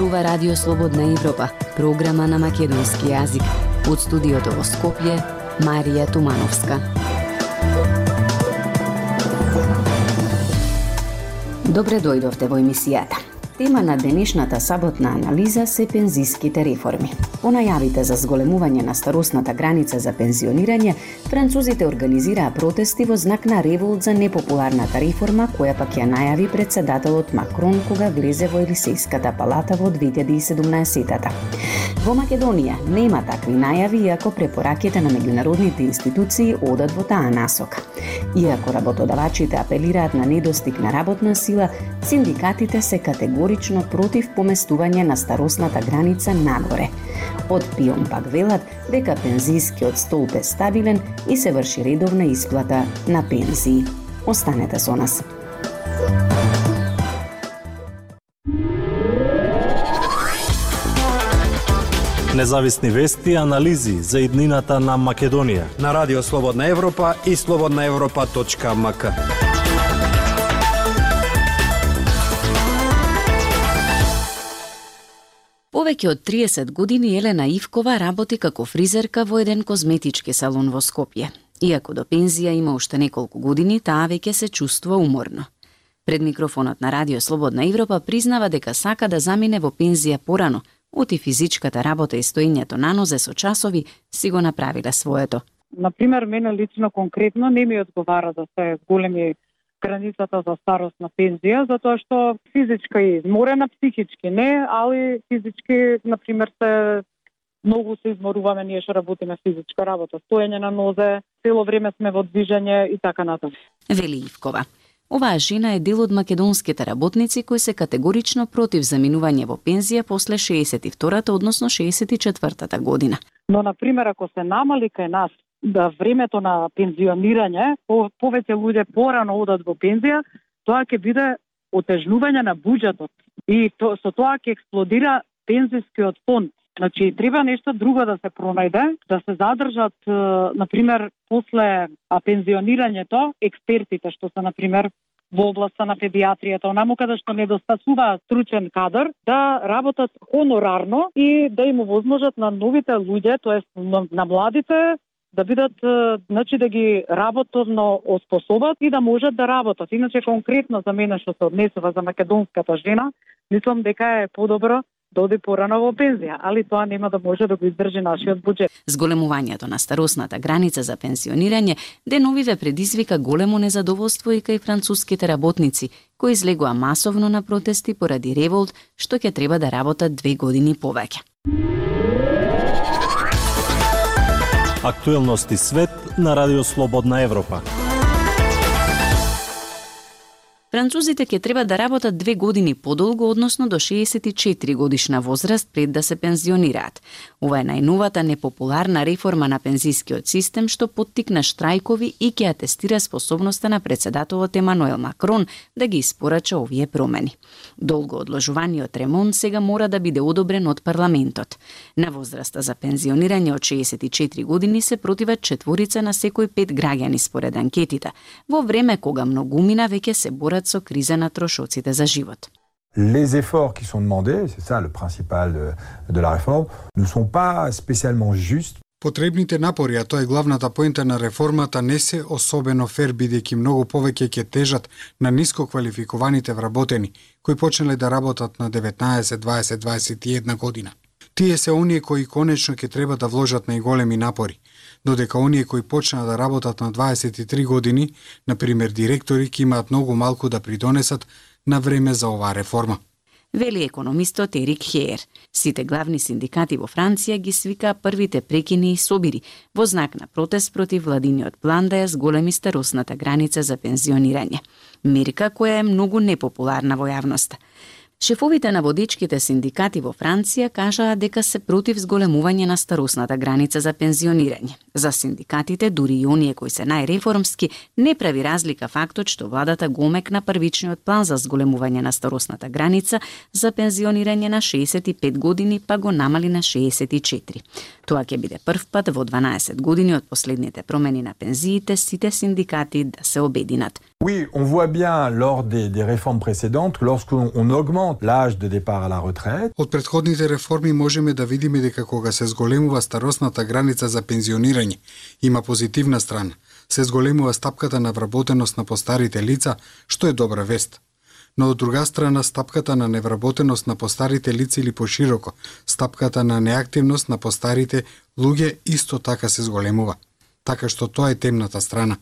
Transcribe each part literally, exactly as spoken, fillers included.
зборува Радио Слободна Европа, програма на македонски јазик. Од студиото во Скопје, Марија Тумановска. Добре дојдовте во емисијата. Тема на денешната саботна анализа се пензиските реформи. По најавите за зголемување на старосната граница за пензионирање, французите организираа протести во знак на револт за непопуларната реформа, која пак ја најави председателот Макрон кога влезе во Елисејската палата во две илјади и седумнаесетта. Во Македонија нема такви најави, иако препораките на меѓународните институции одат во таа насока. Иако работодавачите апелираат на недостиг на работна сила, синдикатите се категорично против поместување на старосната граница нагоре. Од ПИОМ пак велат дека пензискиот столб е стабилен и се врши редовна исплата на пензии. Останете со нас. Независни вести и анализи за иднината на Македонија на Радио Слободна Европа и слободна европа точка ем ка. Повеќе од триесет години Елена Ивкова работи како фризерка во еден козметички салон во Скопје. Иако до пензија има уште неколку години, таа веќе се чувствува уморно. Пред микрофонот на Радио Слободна Европа признава дека сака да замине во пензија порано, оти физичката работа и стоењето на нозе со часови си го направиле своето. Например, мене лично конкретно не ми одговара да се големи границата за старост на пензија, затоа што физичка е изморена, психички не, али физички, например, се многу се изморуваме ние што работиме физичка работа, стоење на нозе, цело време сме во движење и така натаму. Вели Ивкова. Оваа жена е дел од македонските работници кои се категорично против заминување во пензија после шеесет и втората, односно шеесет и четвртата година. Но, например, ако се намали кај нас да времето на пензионирање, по, повеќе луѓе порано одат во пензија, тоа ќе биде отежнување на буџетот и то, со тоа ќе експлодира пензискиот фонд. Значи, треба нешто друго да се пронајде, да се задржат, например, после пензионирањето, експертите што се, например, во областа на педиатријата, онаму каде што недостасува стручен кадар, да работат хонорарно и да им овозможат на новите луѓе, тоест на младите, да бидат, значи да ги работовно оспособат и да можат да работат. Иначе конкретно за мене што се однесува за македонската жена, мислам дека е подобро да оди порано во пензија, али тоа нема да може да го издржи нашиот буџет. Зголемувањето на старосната граница за пензионирање деновиве предизвика големо незадоволство и кај француските работници, кои излегоа масовно на протести поради револт што ќе треба да работат две години повеќе. Актуелности свет на Радио Слободна Европа. Французите ќе треба да работат две години подолго, односно до шеесет и четири годишна возраст пред да се пензионираат. Ова е најновата непопуларна реформа на пензискиот систем што поттикна штрајкови и ќе атестира способноста на председателот Емануел Макрон да ги испорача овие промени. Долго одложуваниот ремонт сега мора да биде одобрен од парламентот. На возраста за пензионирање од шеесет и четири години се противат четворица на секој пет граѓани според анкетите, во време кога многумина веќе се борат со криза на трошоците за живот. Les efforts qui sont demandés, c'est ça le principal de, de la réforme, ne sont pas spécialement justes. Потребните напори, а тоа е главната поента на реформата, не се особено фер, бидејќи многу повеќе ќе тежат на ниско квалификуваните вработени, кои почнале да работат на деветнаесет, дваесет, дваесет и една година. Тие се оние кои конечно ќе треба да вложат најголеми напори, додека оние кои почнаа да работат на дваесет и три години, например директори, ќе имаат многу малку да придонесат на време за оваа реформа. Вели економистот Ерик Хеер. Сите главни синдикати во Франција ги свикаа првите прекини и собири во знак на протест против владиниот план да ја зголеми старосната граница за пензионирање. Мерка која е многу непопуларна во јавноста. Шефовите на водечките синдикати во Франција кажаа дека се против зголемување на старосната граница за пензионирање. За синдикатите, дури и оние кои се најреформски, не прави разлика фактот што владата го омекна првичниот план за зголемување на старосната граница за пензионирање на шеесет и пет години, па го намали на шеесет и четири. Тоа ќе биде прв пат во дванаесет години од последните промени на пензиите сите синдикати да се обединат. Oui, on voit bien lors des, des réformes précédentes, lorsqu'on on augmente augmente l'âge de départ à la retraite. Од претходните реформи можеме да видиме дека кога се зголемува старосната граница за пензионирање, има позитивна страна. Се зголемува стапката на вработеност на постарите лица, што е добра вест. Но од друга страна, стапката на невработеност на постарите лица или пошироко, стапката на неактивност на постарите луѓе исто така се зголемува. Така што тоа е темната страна.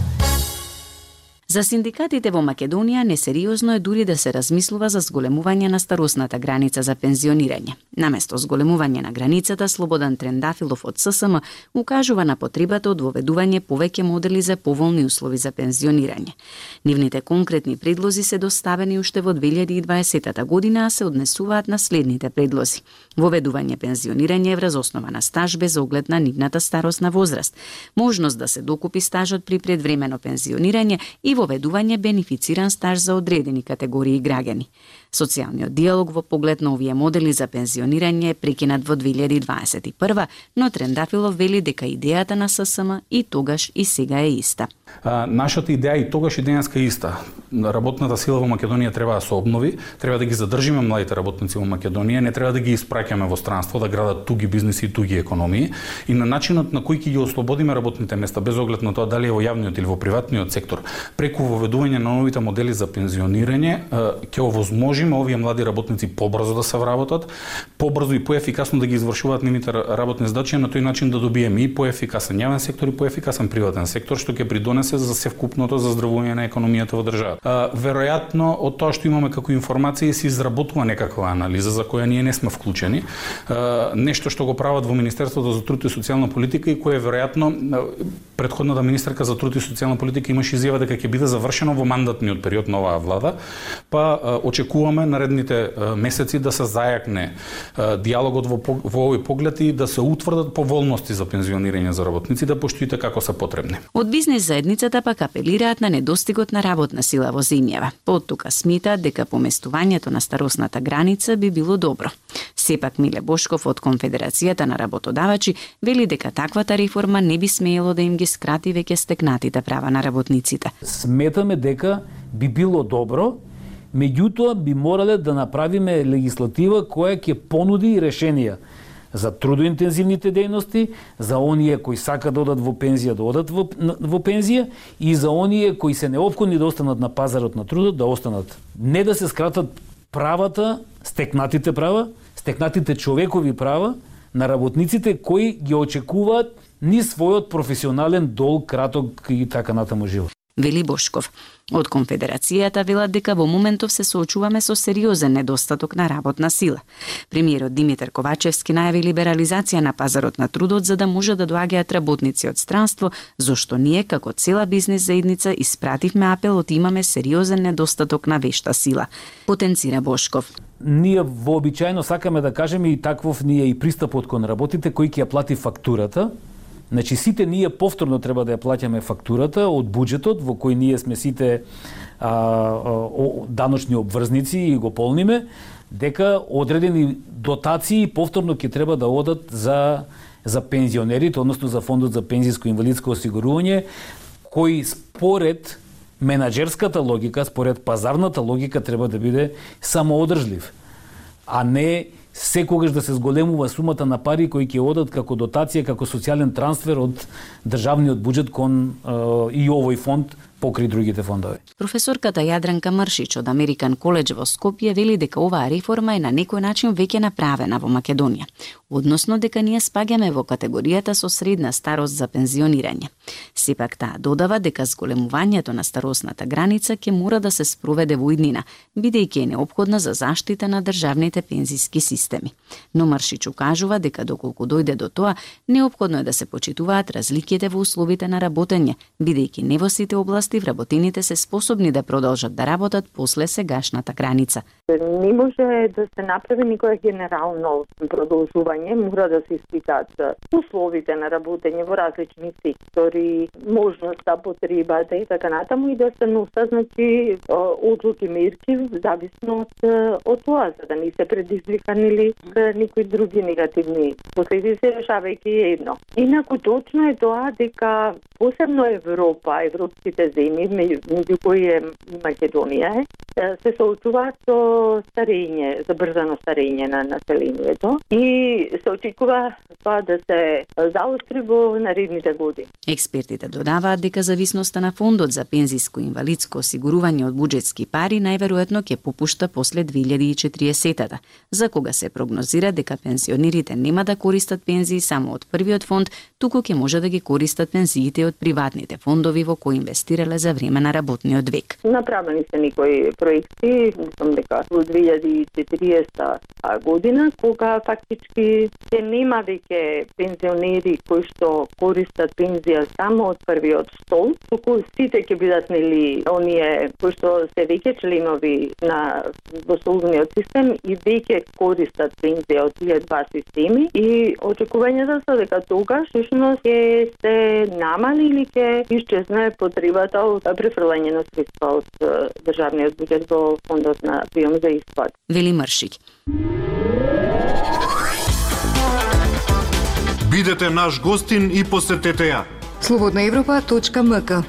За синдикатите во Македонија несериозно е дури да се размислува за зголемување на старосната граница за пензионирање. Наместо зголемување на границата, Слободан Трендафилов од ССМ укажува на потребата од воведување повеќе модели за поволни услови за пензионирање. Нивните конкретни предлози се доставени уште во две илјади и дваесета година, а се однесуваат на следните предлози: воведување пензионирање врз основа на стаж без оглед на нивната старосна возраст, можност да се докупи стажот при предвремено пензионирање и воведување бенефициран стаж за одредени категории граѓани. Социјалниот диалог во поглед на овие модели за пензионирање е прекинат во две илјади дваесет и прва, но Трендафилов вели дека идејата на ССМ и тогаш и сега е иста. А, нашата идеја и тогаш и денеска е иста. Работната сила во Македонија треба да се обнови, треба да ги задржиме младите работници во Македонија, не треба да ги испраќаме во странство, да градат туги бизниси и туги економии, и на начинот на кој ќе ги ослободиме работните места, без оглед на тоа дали е во јавниот или во приватниот сектор, преку воведување на новите модели за пензионирање, ќе овозможиме овие млади работници побрзо да се вработат, побрзо и поефикасно да ги извршуваат нивните работни задачи, на тој начин да добиеме и поефикасен јавен сектор и поефикасен приватен сектор, што ќе придонесе за севкупното заздравување на економијата во државата. Веројатно од тоа што имаме како информации се изработува некаква анализа за која ние не сме вклучени, нешто што го прават во Министерството за труд и социјална политика и кое веројатно претходната министерка за труд и социјална политика имаше изјава дека ќе биде завршено во мандатниот период на оваа влада, па очекуваме наредните месеци да се зајакне диалогот во, во овој поглед и да се утврдат поволности за пензионирање за работниците, поштоите како се потребни. Од бизнес заедницата пак апелираат на недостигот на работна сила во земјава. Поттука смитаат дека поместувањето на старосната граница би било добро. Сепак Миле Бошков од Конфедерацијата на работодавачи вели дека таквата реформа не би смеело да им ги скрати веќе стекнатите права на работниците. Сметаме дека би било добро, меѓутоа би морале да направиме легислатива која ќе понуди решенија за трудоинтензивните дејности, за оние кои сакаат да одат во пензија, да одат во, во пензија, и за оние кои се неопходни да останат на пазарот на трудот, да останат. Не да се скратат правата, стекнатите права, стекнатите човекови права на работниците кои ги очекуваат ни својот професионален дол, краток и така натаму живот. Вели Бошков. Од Конфедерацијата велат дека во моментов се соочуваме со сериозен недостаток на работна сила. Премиерот Димитар Ковачевски најави либерализација на пазарот на трудот за да може да доаѓаат работници од странство, зошто ние како цела бизнес заедница испративме апел од имаме сериозен недостаток на вешта сила. Потенцира Бошков. Ние вообичаено сакаме да кажеме и таквов ние и пристапот кон работите кој ќе ја плати фактурата. Значи, сите ние повторно треба да ја плаќаме фактурата од буџетот во кој ние сме сите а, а, даночни обврзници и го полниме, дека одредени дотации повторно ќе треба да одат за, за пензионерите, односно за фондот за пензиско и инвалидско осигурување, кој според менаџерската логика, според пазарната логика треба да биде самоодржлив, а не секогаш да се зголемува сумата на пари кои ќе одат како дотација, како социјален трансфер од државниот буџет кон е, и овој фонд покри другите фондови. Професорката Јадранка Мршич од Американ коледж во Скопје вели дека оваа реформа е на некој начин веќе направена во Македонија, односно дека ние спаѓаме во категоријата со средна старост за пензионирање. Сепак таа додава дека зголемувањето на старосната граница ќе мора да се спроведе во иднина, бидејќи е неопходна за заштита на државните пензиски системи. Но Мршич укажува дека доколку дојде до тоа, неопходно е да се почитуваат разликите во условите на работење, бидејќи не во сите области вработените се способни да продолжат да работат после сегашната граница. Не може да се направи никоја генерално продолжување, мора да се испитаат условите на работење во различни сектори, можноста, потребата и така натаму и да се носат, значи, одлуки, мерки, зависно од, од тоа, за да не се предизвикани или никои други негативни последици, решавајќи едно. Инаку точно е тоа дека посебно Европа, европските земји, меѓу кои е Македонија, се соочуваат со старење, забрзано старење на населението и се очекува тоа да се заостри во наредните години. Експертите додаваат дека зависноста на фондот за пензиско и инвалидско осигурување од буџетски пари најверојатно ќе попушта после две илјади и четириесетта, за кога се прогнозира дека пензионерите нема да користат пензии само од првиот фонд, туку ќе може да ги користат пензиите од приватните фондови во кои инвестирале за време на работниот век. Направени се некои проекти, мислам дека во две илјади и четириесетта година, кога фактички се нема веќе пензионери кои што користат пензија само од првиот стол, туку сите ќе бидат нели оние кои што се веќе членови на во социјалниот систем и веќе користат пензија од тие два системи и очекувањата се дека тогаш всушност ќе се намали или ќе исчезне потребата од префрлање на средства од државниот буџет во фондот на пријом за исплат. Вели Мршик. Бидете наш гостин и посетете ја. слободна европа точка ем ка.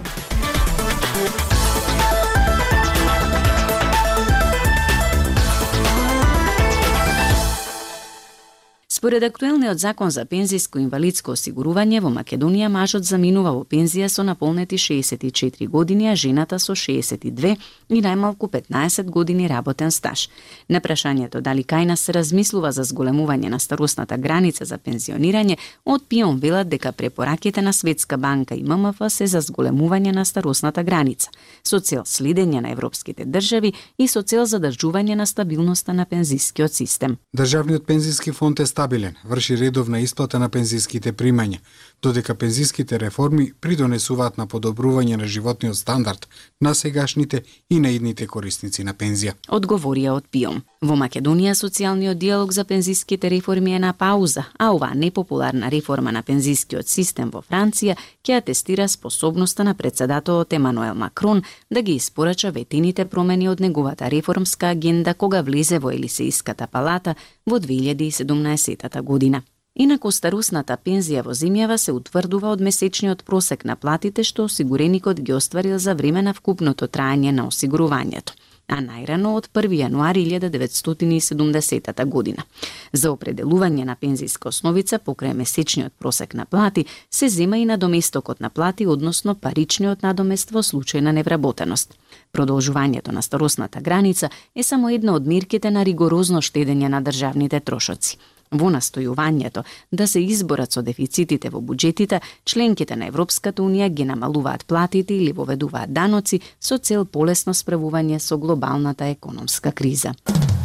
Според актуелниот закон за пензиско и инвалидско осигурување во Македонија мажот заминува во пензија со наполнети шеесет и четири години, а жената со шеесет и две и најмалку петнаесет години работен стаж. На прашањето дали кај нас се размислува за зголемување на старосната граница за пензионирање, од ПИОМ велат дека препораките на Светска банка и ММФ се за зголемување на старосната граница, со цел следење на европските држави и со цел задржување на стабилноста на пензискиот систем. Државниот пензиски фонд е стабилен, врши редовна исплата на пензиските примања, додека пензиските реформи придонесуваат на подобрување на животниот стандард на сегашните и на идните корисници на пензија. Одговорија од ПИОМ. Во Македонија социјалниот диалог за пензиските реформи е на пауза, а оваа непопуларна реформа на пензискиот систем во Франција ќе атестира способноста на председателот Емануел Макрон да ги испорача ветените промени од неговата реформска агенда кога влезе во Елисејската палата во две илјади и седумнаесетта година. Инаку старосната пензија во земјава се утврдува од месечниот просек на платите што осигуреникот ги остварил за време на вкупното траење на осигурувањето, а најрано од први јануари илјада деветстотини и седумдесетта година. За определување на пензиска основица покрај месечниот просек на плати се зема и надоместокот на плати, односно паричниот надомест во случај на невработеност. Продолжувањето на старосната граница е само една од мерките на ригорозно штедење на државните трошоци. Во настојувањето да се изборат со дефицитите во буџетите, членките на Европската унија ги намалуваат платите или воведуваат даноци со цел полесно справување со глобалната економска криза.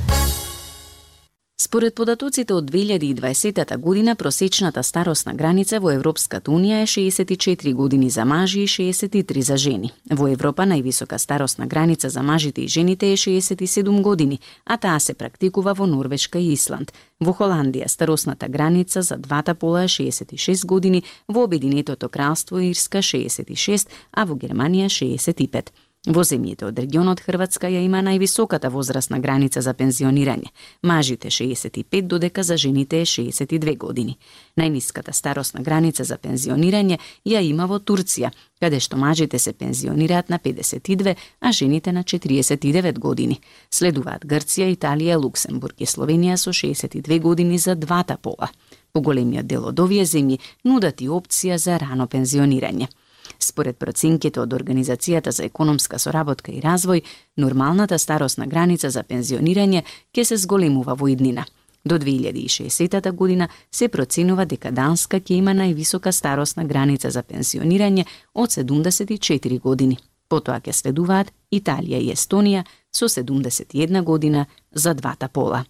Според податоците од две илјади и дваесетта година, просечната старосна граница во Европската унија е шеесет и четири години за мажи и шеесет и три за жени. Во Европа највисока старосна граница за мажите и жените е шеесет и седум години, а таа се практикува во Норвешка и Исланд. Во Холандија старосната граница за двата пола е шеесет и шест години, во Обединетото кралство Ирска шеесет и шест, а во Германија шеесет и пет. Во земјите од регионот Хрватска ја има највисоката возрастна граница за пензионирање. Мажите шеесет и пет, додека за жените е шеесет и две години. Најниската старосна граница за пензионирање ја има во Турција, каде што мажите се пензионираат на педесет и две, а жените на четириесет и девет години. Следуваат Грција, Италија, Луксембург и Словенија со шеесет и две години за двата пола. Поголемиот дел од овие земји нудат и опција за рано пензионирање. Според проценките од Организацијата за економска соработка и развој, нормалната старосна граница за пензионирање ќе се зголемува во иднина. До две илјади и шеесетта година се проценува дека Данска ќе има највисока старосна граница за пензионирање од седумдесет и четири години. Потоа ќе следуваат Италија и Естонија со седумдесет и една година за двата пола.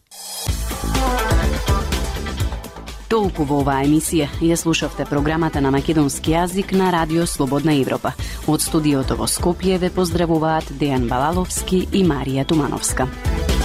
Толку во оваа емисија ја слушавте програмата на македонски јазик на Радио Слободна Европа. Од студиото во Скопје ве поздравуваат Дејан Балаловски и Марија Тумановска.